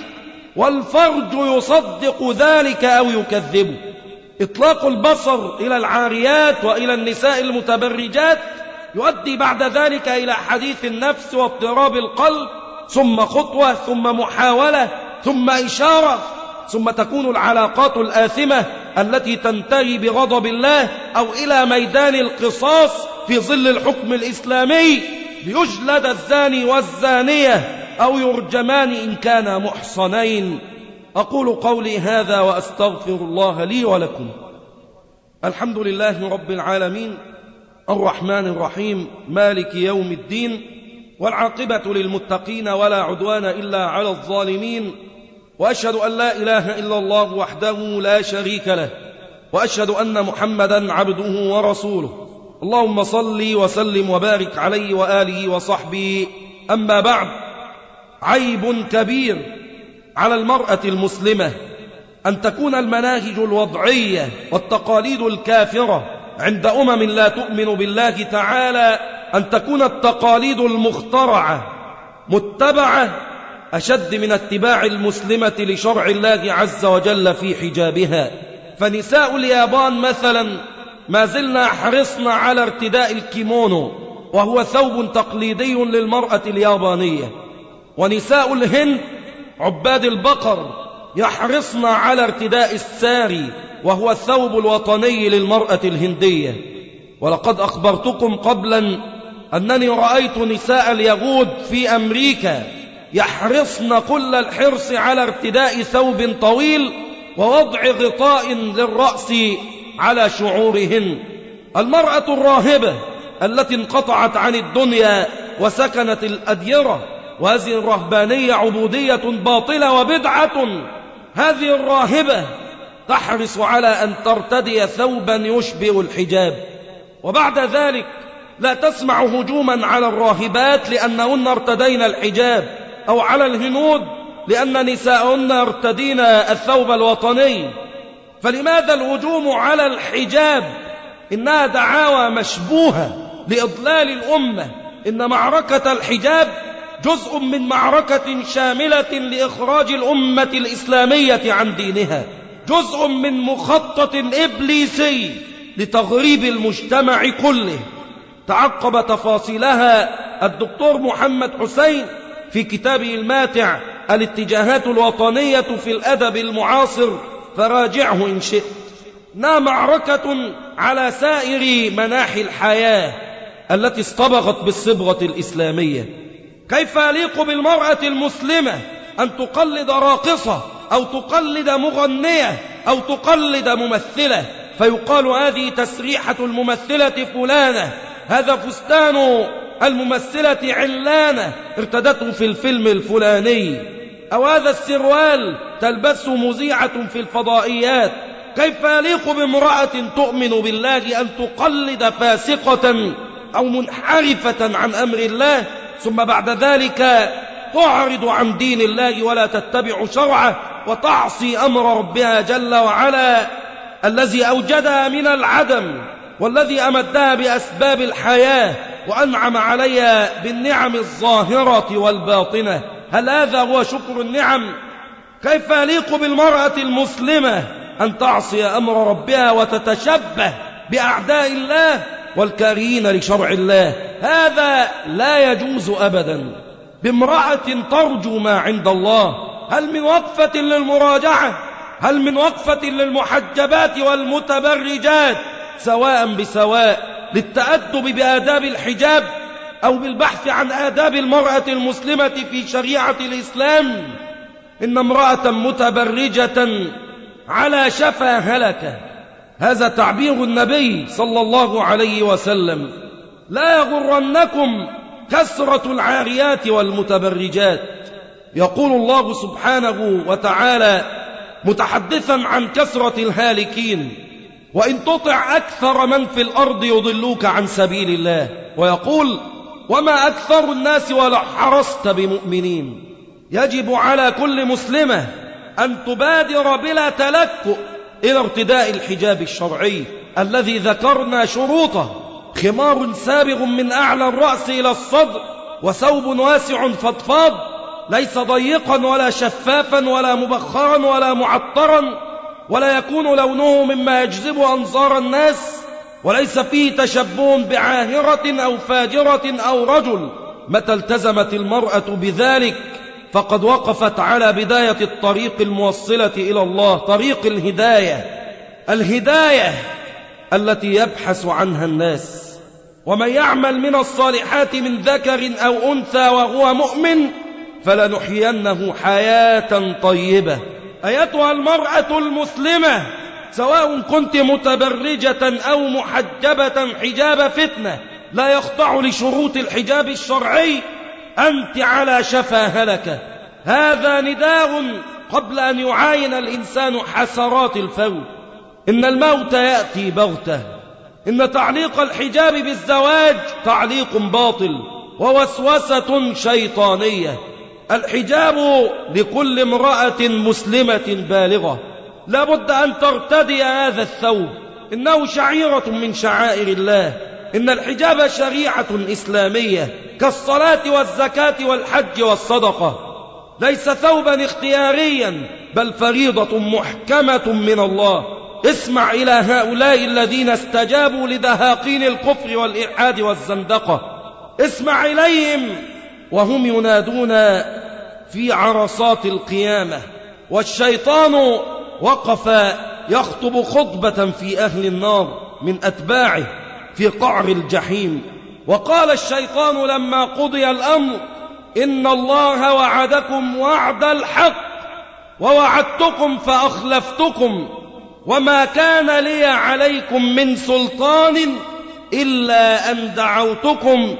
والفرج يصدق ذلك أو يكذبه. إطلاق البصر إلى العاريات وإلى النساء المتبرجات يؤدي بعد ذلك إلى حديث النفس واضطراب القلب، ثم خطوة، ثم محاولة، ثم إشارة، ثم تكون العلاقات الآثمة التي تنتهي بغضب الله أو إلى ميدان القصاص في ظل الحكم الإسلامي، ليجلد الزاني والزانية أو يرجمان إن كانا محصنين. أقول قولي هذا وأستغفر الله لي ولكم. الحمد لله رب العالمين، الرحمن الرحيم، مالك يوم الدين، والعاقبة للمتقين ولا عدوان إلا على الظالمين. وأشهد أن لا إله إلا الله وحده لا شريك له، وأشهد أن محمدا عبده ورسوله. اللهم صل وسلم وبارك عليه وآله وصحبه. أما بعد، عيب كبير على المرأة المسلمة أن تكون المناهج الوضعية والتقاليد الكافرة عند أمم لا تؤمن بالله تعالى، أن تكون التقاليد المخترعة متبعة أشد من اتباع المسلمة لشرع الله عز وجل في حجابها. فنساء اليابان مثلا ما زلنا حرصنا على ارتداء الكيمونو، وهو ثوب تقليدي للمرأة اليابانية. ونساء الهند عباد البقر يحرصن على ارتداء الساري، وهو الثوب الوطني للمرأة الهندية. ولقد أخبرتكم قبلا أنني رأيت نساء اليهود في أمريكا يحرصن كل الحرص على ارتداء ثوب طويل ووضع غطاء للرأس على شعورهن. المرأة الراهبة التي انقطعت عن الدنيا وسكنت الأديرة، وهذه الرهبانية عبودية باطلة وبدعة. هذه الراهبة تحرص على أن ترتدي ثوبا يشبه الحجاب، وبعد ذلك لا تسمع هجوما على الراهبات لأنهن ارتدين الحجاب، أو على الهنود لأن نساءهن ارتدين الثوب الوطني. فلماذا الهجوم على الحجاب؟ إنها دعاوى مشبوهة لإضلال الأمة. إن معركة الحجاب جزء من معركة شاملة لإخراج الأمة الإسلامية عن دينها، جزء من مخطط إبليسي لتغريب المجتمع كله. تعقب تفاصيلها الدكتور محمد حسين في كتابه الماتع الاتجاهات الوطنية في الأدب المعاصر، فراجعه إن شئت. إنها معركة على سائر مناحي الحياة التي اصطبغت بالصبغة الإسلامية. كيف يليق بالمرأة المسلمة أن تقلد راقصة أو تقلد مغنية أو تقلد ممثلة، فيقال هذه تسريحة الممثلة فلانة، هذا فستان الممثلة علانة ارتدته في الفيلم الفلاني، أو هذا السروال تلبسه مذيعة في الفضائيات. كيف يليق بامرأة تؤمن بالله أن تقلد فاسقة أو منحرفة عن أمر الله، ثم بعد ذلك تعرض عن دين الله ولا تتبع شرعه وتعصي أمر ربها جل وعلا الذي أوجدها من العدم والذي أمدها بأسباب الحياة وأنعم عليها بالنعم الظاهرة والباطنة؟ هل هذا هو شكر النعم؟ كيف يليق بالمرأة المسلمة أن تعصي أمر ربها وتتشبه بأعداء الله والكارهين لشرع الله؟ هذا لا يجوز أبدا بامرأة ترجو ما عند الله. هل من وقفة للمراجعة؟ هل من وقفة للمحجبات والمتبرجات سواء بسواء للتأدب بآداب الحجاب أو بالبحث عن آداب المرأة المسلمة في شريعة الإسلام؟ إن امرأة متبرجة على شفا هلكة، هذا تعبير النبي صلى الله عليه وسلم. لا يغرنكم كثرة العاريات والمتبرجات. يقول الله سبحانه وتعالى متحدثا عن كثرة الهالكين: وإن تطع أكثر من في الأرض يضلوك عن سبيل الله. ويقول: وما أكثر الناس ولو حرصت بمؤمنين. يجب على كل مسلمة أن تبادر بلا تلكؤ إلى ارتداء الحجاب الشرعي الذي ذكرنا شروطه: خمار سابغ من أعلى الرأس إلى الصدر، وثوب واسع فضفاض ليس ضيقا ولا شفافا ولا مبخرا ولا معطرا، ولا يكون لونه مما يجذب أنظار الناس، وليس فيه تشبه بعاهرة أو فاجرة أو رجل. متى التزمت المرأة بذلك فقد وقفت على بداية الطريق الموصلة إلى الله، طريق الهداية التي يبحث عنها الناس. ومن يعمل من الصالحات من ذكر أو أنثى وهو مؤمن فلنحيينه حياة طيبة. أيتها المرأة المسلمة، سواء كنت متبرجة أو محجبة حجاب فتنة لا يخضع لشروط الحجاب الشرعي، أنت على شفا هلكة. هذا نداء قبل أن يعاين الإنسان حسرات الفوت. إن الموت يأتي بغتة. إن تعليق الحجاب بالزواج تعليق باطل ووسوسة شيطانية. الحجاب لكل امرأة مسلمة بالغة لا بد أن ترتدي هذا الثوب، إنه شعيرة من شعائر الله. إن الحجاب شريعة إسلامية كالصلاة والزكاة والحج والصدقة، ليس ثوبا اختياريا بل فريضة محكمة من الله. اسمع إلى هؤلاء الذين استجابوا لدهاقين الكفر والإلحاد والزندقة، اسمع إليهم وهم ينادون في عرصات القيامة، والشيطان وقف يخطب خطبة في أهل النار من أتباعه في قعر الجحيم. وقال الشيطان لما قضي الأمر: إن الله وعدكم وعد الحق ووعدتكم فأخلفتكم وما كان لي عليكم من سلطان إلا أن دعوتكم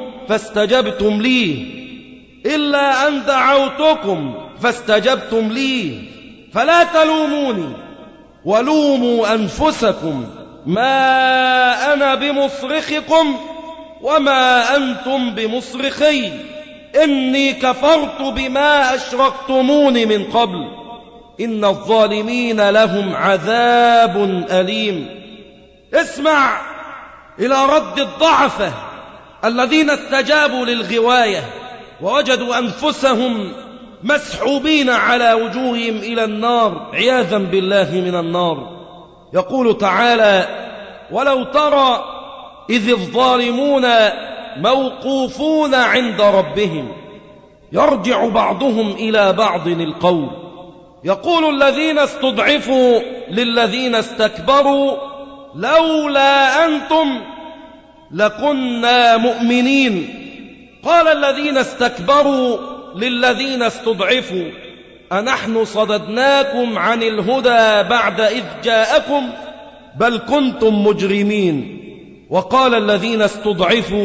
فاستجبتم لي فلا تلوموني ولوموا أنفسكم ما أنا بمصرخكم وما أنتم بمصرخي إني كفرت بما أشركتمون من قبل إن الظالمين لهم عذاب أليم. اسمع إلى رد الضعفة الذين استجابوا للغواية ووجدوا أنفسهم مسحوبين على وجوههم إلى النار عياذا بالله من النار. يقول تعالى: ولو ترى إذ الظالمون موقوفون عند ربهم يرجع بعضهم إلى بعض القول يقول الذين استضعفوا للذين استكبروا لولا أنتم لكنا مؤمنين. قال الذين استكبروا للذين استضعفوا أنحن صددناكم عن الهدى بعد إذ جاءكم بل كنتم مجرمين. وقال الذين استضعفوا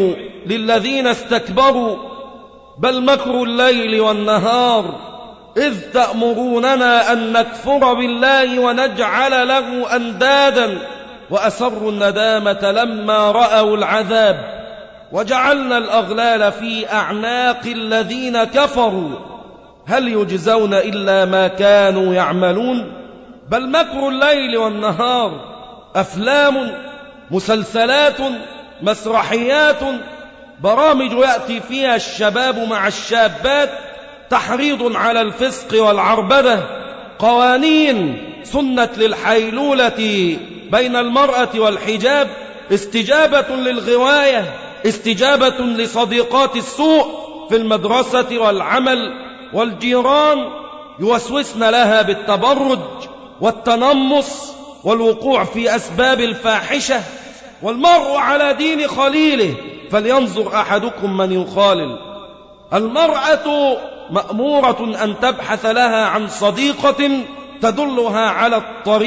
للذين استكبروا بل مكر الليل والنهار إذ تأمروننا أن نكفر بالله ونجعل له أندادا وأسروا الندامة لما رأوا العذاب وجعلنا الأغلال في أعناق الذين كفروا هل يجزون إلا ما كانوا يعملون بل مكر الليل والنهار أفلام مسلسلات مسرحيات برامج يأتي فيها الشباب مع الشابات تحريض على الفسق والعربدة قوانين سنت للحيلولة بين المرأة والحجاب استجابة للغواية استجابة لصديقات السوء في المدرسة والعمل والجيران يوسوسن لها بالتبرج والتنمص والوقوع في أسباب الفاحشة والمرء على دين خليله فلينظر أحدكم من يخالل المرأة مأمورة أن تبحث لها عن صديقة تدلها على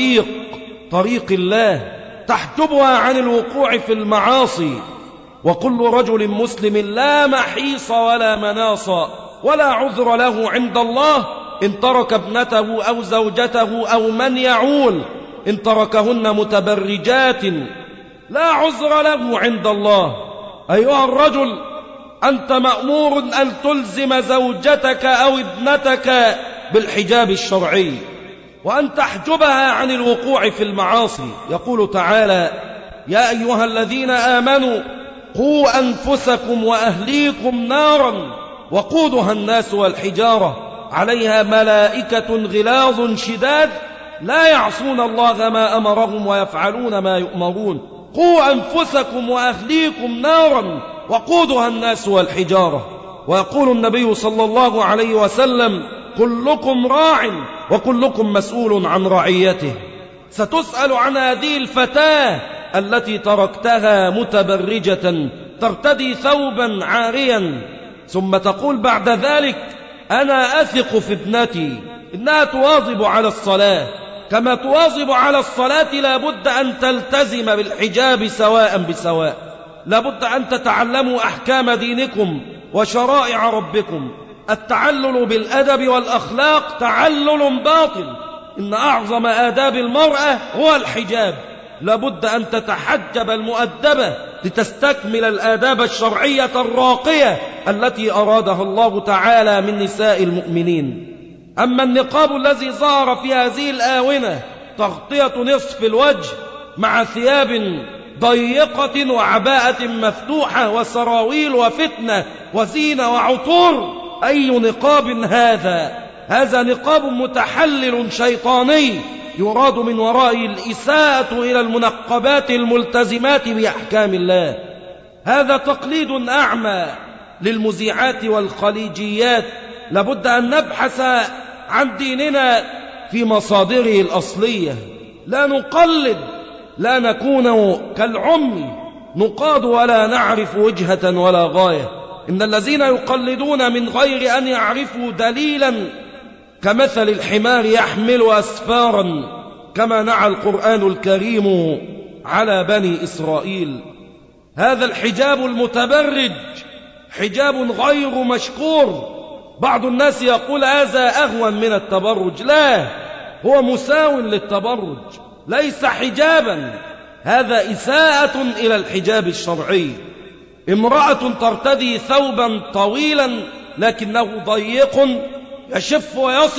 طريق الله تحجبها عن الوقوع في المعاصي وكل رجل مسلم لا محيص ولا مناص ولا عذر له عند الله إن ترك ابنته أو زوجته أو من يعول إن تركهن متبرجات لا عذر له عند الله أيها الرجل أنت مأمور أن تلزم زوجتك أو ابنتك بالحجاب الشرعي وأن تحجبها عن الوقوع في المعاصي يقول تعالى يا أيها الذين آمنوا قوا أنفسكم وأهليكم نارا وقودها الناس والحجارة عليها ملائكة غلاظ شداد لا يعصون الله ما أمرهم ويفعلون ما يؤمرون قوا أنفسكم وأهليكم نارا وقودها الناس والحجارة ويقول النبي صلى الله عليه وسلم كلكم راع وكلكم مسؤول عن رعيته ستسأل عن هذه الفتاة التي تركتها متبرجة ترتدي ثوبا عاريا ثم تقول بعد ذلك أنا أثق في ابنتي إنها تواظب على الصلاة كما تواظب على الصلاة لابد أن تلتزم بالحجاب سواء بسواء لابد أن تتعلموا أحكام دينكم وشرائع ربكم التعلل بالأدب والأخلاق تعلل باطل إن أعظم آداب المرأة هو الحجاب لابد أن تتحجب المؤدبة لتستكمل الآداب الشرعية الراقية التي أرادها الله تعالى من نساء المؤمنين أما النقاب الذي ظهر في هذه الآونة تغطية نصف الوجه مع ثياب ضيقة وعباءة مفتوحة وسراويل وفتنة وزينة وعطور أي نقاب هذا نقاب متحلل شيطاني يراد من ورائه الإساءة إلى المنقبات الملتزمات بأحكام الله هذا تقليد أعمى للمذيعات والخليجيات لابد أن نبحث عن ديننا في مصادره الأصلية لا نقلد لا نكون كالعمي نقاد ولا نعرف وجهة ولا غاية إن الذين يقلدون من غير أن يعرفوا دليلا كمثل الحمار يحمل أسفارا كما نعى القرآن الكريم على بني إسرائيل هذا الحجاب المتبرج حجاب غير مشكور بعض الناس يقول هذا أهون من التبرج لا هو مساو للتبرج ليس حجابا هذا إساءة إلى الحجاب الشرعي امرأة ترتدي ثوبا طويلا لكنه ضيق يشف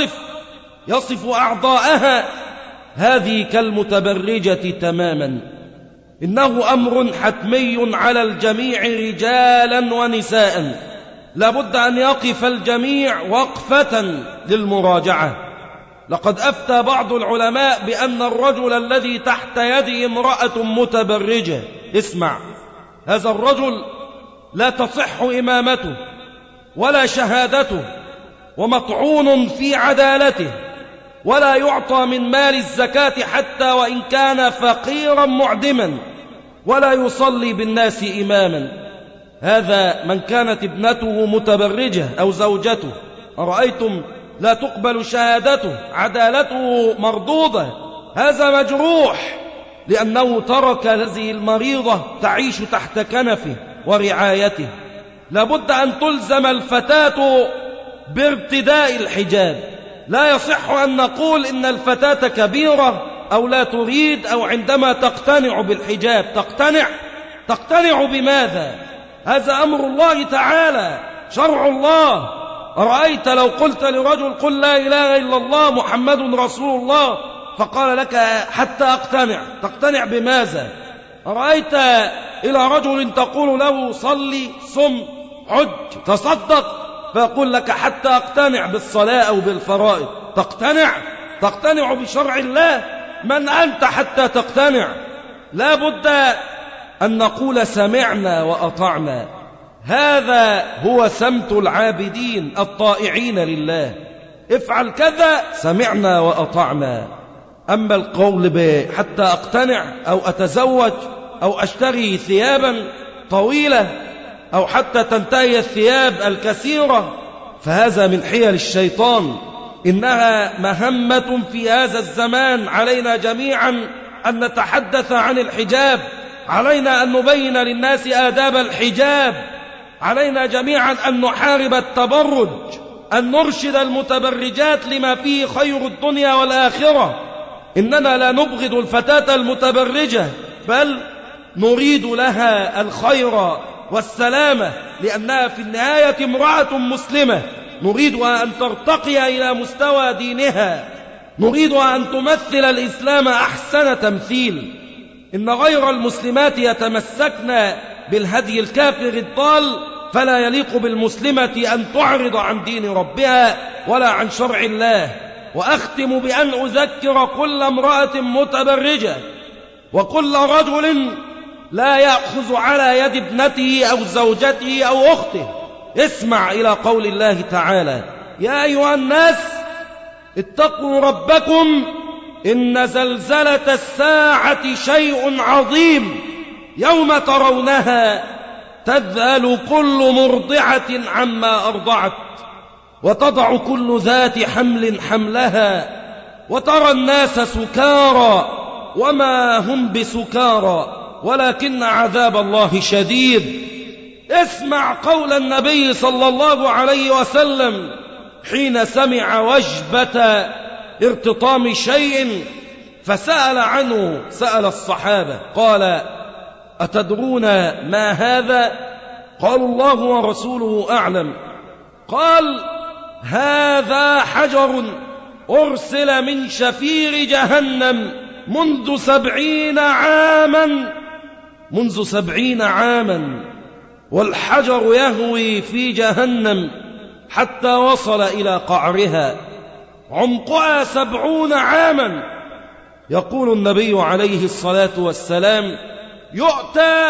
يصف أعضاءها هذه كالمتبرجة تماما إنه أمر حتمي على الجميع رجالا ونساء لابد أن يقف الجميع وقفة للمراجعة لقد أفتى بعض العلماء بأن الرجل الذي تحت يده امرأة متبرجة اسمع هذا الرجل لا تصح إمامته ولا شهادته ومطعون في عدالته ولا يعطى من مال الزكاة حتى وإن كان فقيرا معدما ولا يصلي بالناس إماما هذا من كانت ابنته متبرجة أو زوجته أرأيتم لا تقبل شهادته عدالته مردودة هذا مجروح لأنه ترك هذه المريضة تعيش تحت كنفه ورعايته. لابد أن تلزم الفتاة بارتداء الحجاب. لا يصح أن نقول إن الفتاة كبيرة أو لا تريد، أو عندما تقتنع بالحجاب تقتنع بماذا؟ هذا أمر الله تعالى، شرع الله. أرأيت لو قلت لرجل قل لا إله إلا الله محمد رسول الله، فقال لك حتى أقتنع، تقتنع بماذا؟ أرأيت إلى رجل تقول له صلي صم حج تصدق، فيقول لك حتى أقتنع بالصلاة أو بالفرائض، تقتنع بشرع الله؟ من أنت حتى تقتنع؟ لا بد أن نقول سمعنا وأطعنا. هذا هو سمت العابدين الطائعين لله. افعل كذا سمعنا وأطعنا. أما القول حتى أقتنع أو أتزوج أو أشتري ثيابا طويلة أو حتى تنتهي الثياب الكثيرة، فهذا من حيل الشيطان. إنها مهمة في هذا الزمان. علينا جميعا أن نتحدث عن الحجاب، علينا أن نبين للناس آداب الحجاب، علينا جميعا أن نحارب التبرج، أن نرشد المتبرجات لما فيه خير الدنيا والآخرة. إننا لا نبغض الفتاة المتبرجة، بل نريد لها الخير والسلامة، لأنها في النهاية امرأة مسلمة. نريدها أن ترتقي إلى مستوى دينها، نريدها أن تمثل الإسلام أحسن تمثيل. إن غير المسلمات يتمسكن بالهدي الكافر الضال، فلا يليق بالمسلمة أن تعرض عن دين ربها ولا عن شرع الله. وأختم بأن أذكر كل امرأة متبرجة وكل رجل لا يأخذ على يد ابنته أو زوجته أو أخته. اسمع إلى قول الله تعالى: يا أيها الناس اتقوا ربكم إن زلزلة الساعة شيء عظيم، يوم ترونها تذهل كل مرضعة عما أرضعت وتضع كل ذات حمل حملها وترى الناس سكارى وما هم بسكارى ولكن عذاب الله شديد. اسمع قول النبي صلى الله عليه وسلم حين سمع وجبة ارتطام شيء فسأل عنه، سأل الصحابة قال: أتدرون ما هذا؟ قالوا: الله ورسوله أعلم. قال: هذا حجر أرسل من شفير جهنم منذ 70 عاما، والحجر يهوي في جهنم حتى وصل إلى قعرها، عمقها 70 عاما. يقول النبي عليه الصلاة والسلام: يؤتى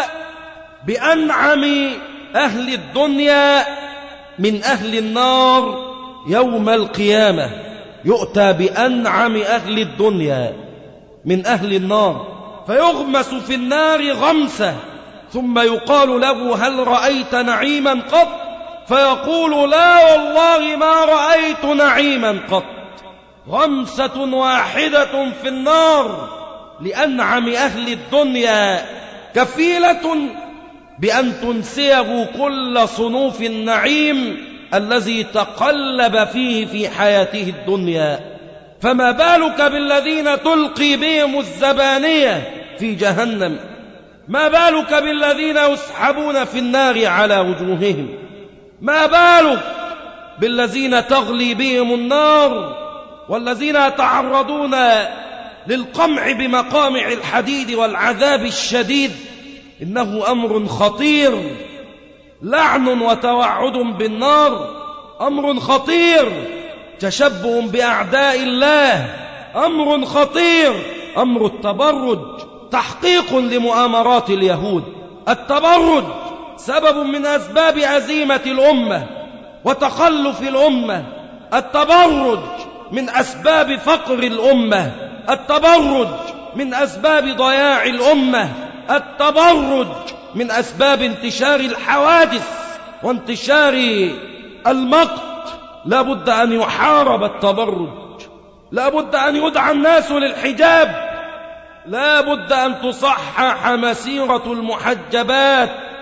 بأنعم أهل الدنيا من أهل النار يوم القيامة. يؤتى بأنعم أهل الدنيا من أهل النار فيغمس في النار غمسة، ثم يقال له: هل رأيت نعيما قط؟ فيقول: لا والله ما رأيت نعيما قط. غمسة واحدة في النار لأنعم أهل الدنيا كفيلة بأن تنسيه كل صنوف النعيم الذي تقلب فيه في حياته الدنيا. فما بالك بالذين تلقي بهم الزبانية في جهنم؟ ما بالك بالذين يسحبون في النار على وجوههم؟ ما بالك بالذين تغلي بهم النار والذين يتعرضون للقمع بمقامع الحديد والعذاب الشديد؟ إنه أمر خطير. لعن وتوعد بالنار أمر خطير. تشبه بأعداء الله أمر خطير. أمر التبرج تحقيق لمؤامرات اليهود. التبرج سبب من أسباب هزيمة الأمة وتخلف الأمة. التبرج من أسباب فقر الأمة. التبرج من أسباب ضياع الأمة. التبرج من أسباب انتشار الحوادث وانتشار المقت. لا بد أن يحارب التبرج، لا بد أن يدعى الناس للحجاب، لا بد أن تصحح مسيرة المحجبات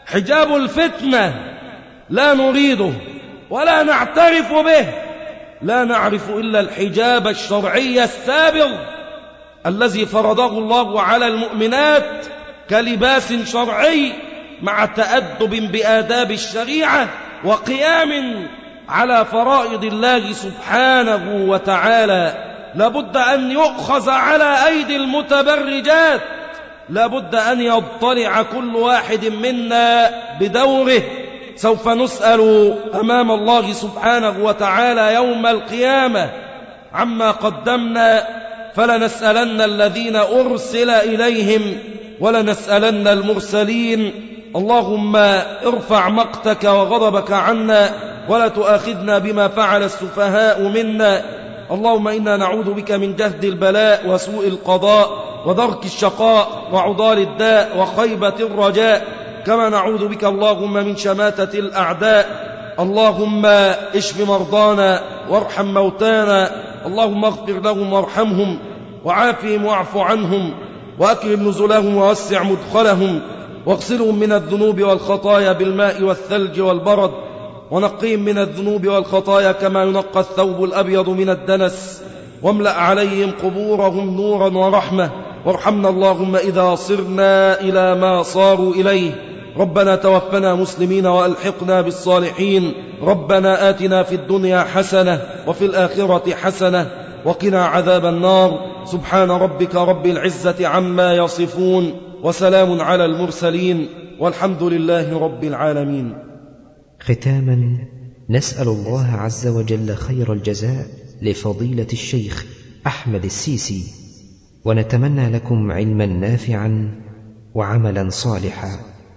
حجاب الفتنة لا نريده ولا نعترف به، لا نعرف إلا الحجاب الشرعي السابغ الذي فرضه الله على المؤمنات كلباس شرعي مع تأدب بآداب الشريعة وقيام على فرائض الله سبحانه وتعالى. لابد أن يؤخذ على أيدي المتبرجات، لابد أن يضطلع كل واحد منا بدوره. سوف نسأل أمام الله سبحانه وتعالى يوم القيامة عما قدمنا، فلنسألن الذين أرسل إليهم ولنسألن المرسلين. اللهم ارفع مقتك وغضبك عنا ولا تؤاخذنا بما فعل السفهاء منا. اللهم إنا نعوذ بك من جهد البلاء وسوء القضاء ودرك الشقاء وعضال الداء وخيبة الرجاء، كما نعوذ بك اللهم من شماتة الأعداء. اللهم اشف مرضانا وارحم موتانا، اللهم اغفر لهم وارحمهم وعافهم واعف عنهم وأكرم نزلهم ووسع مدخلهم واغسلهم من الذنوب والخطايا بالماء والثلج والبرد، ونقيهم من الذنوب والخطايا كما ينقى الثوب الأبيض من الدنس، واملأ عليهم قبورهم نورا ورحمة. وارحمنا اللهم إذا صرنا إلى ما صاروا إليه. ربنا توفنا مسلمين وألحقنا بالصالحين. ربنا آتنا في الدنيا حسنة وفي الآخرة حسنة وقنا عذاب النار. سبحان ربك رب العزة عما يصفون وسلام على المرسلين والحمد لله رب العالمين. ختاما نسأل الله عز وجل خير الجزاء لفضيلة الشيخ أحمد السيسي، ونتمنى لكم علما نافعا وعملا صالحا،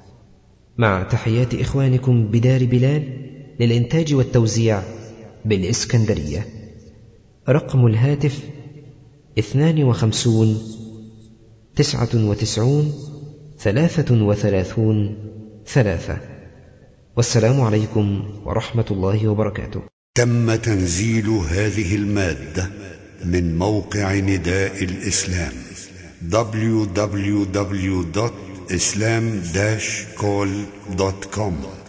مع تحيات إخوانكم بدار بلال للإنتاج والتوزيع بالإسكندرية. رقم الهاتف 52 99 33 3. والسلام عليكم ورحمة الله وبركاته. تم تنزيل هذه المادة من موقع نداء الإسلام www.islam-call.com